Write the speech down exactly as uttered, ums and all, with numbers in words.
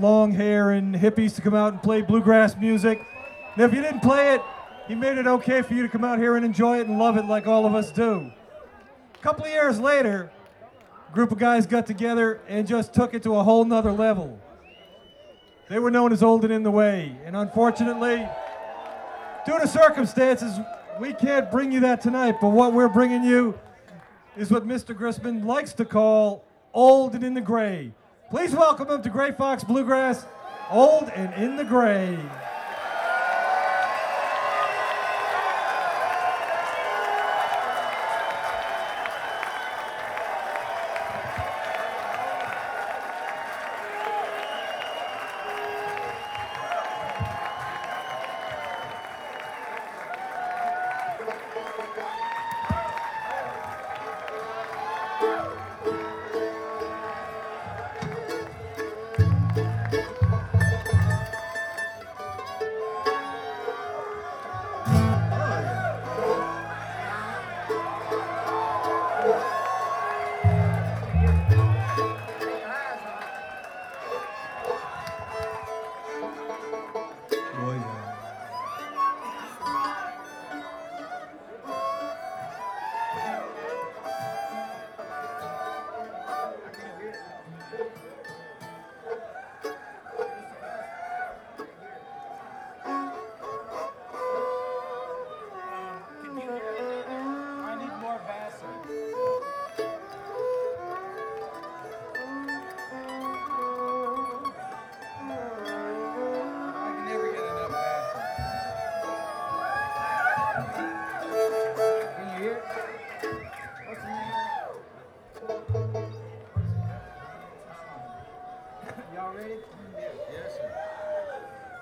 long hair and hippies to come out and play bluegrass music. And if you didn't play it, he made it okay for you to come out here and enjoy it and love it like all of us do. A couple of years later, a group of guys got together and just took it to a whole nother level. They were known as Old and In the Way, and unfortunately, due to circumstances, we can't bring you that tonight, but what we're bringing you is what Mister Grisman likes to call Old and in the Gray. Please welcome him to Gray Fox Bluegrass, Old and in the Gray. Y'all ready?